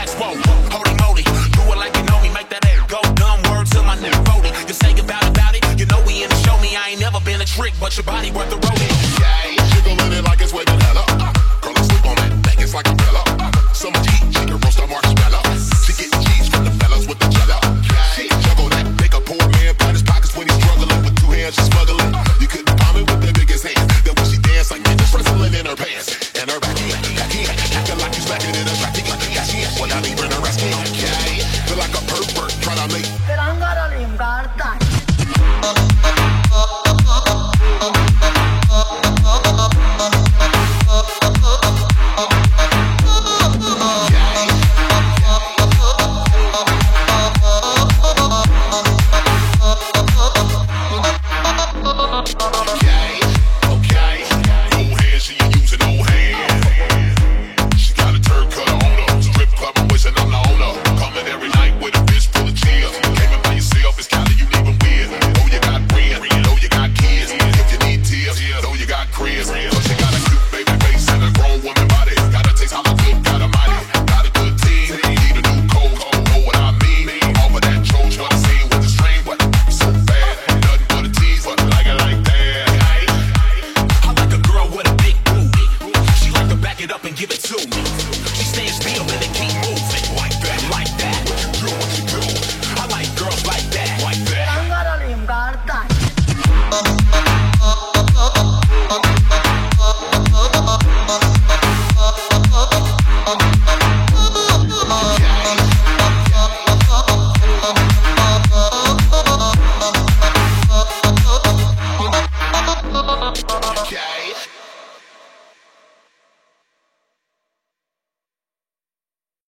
relax, whoa. Holy moly, do it like you know me, make that ass go dumb. Word to my nigga Brody. You say about it, you know we in the show me. I ain't never been a trick, but your body worth the road.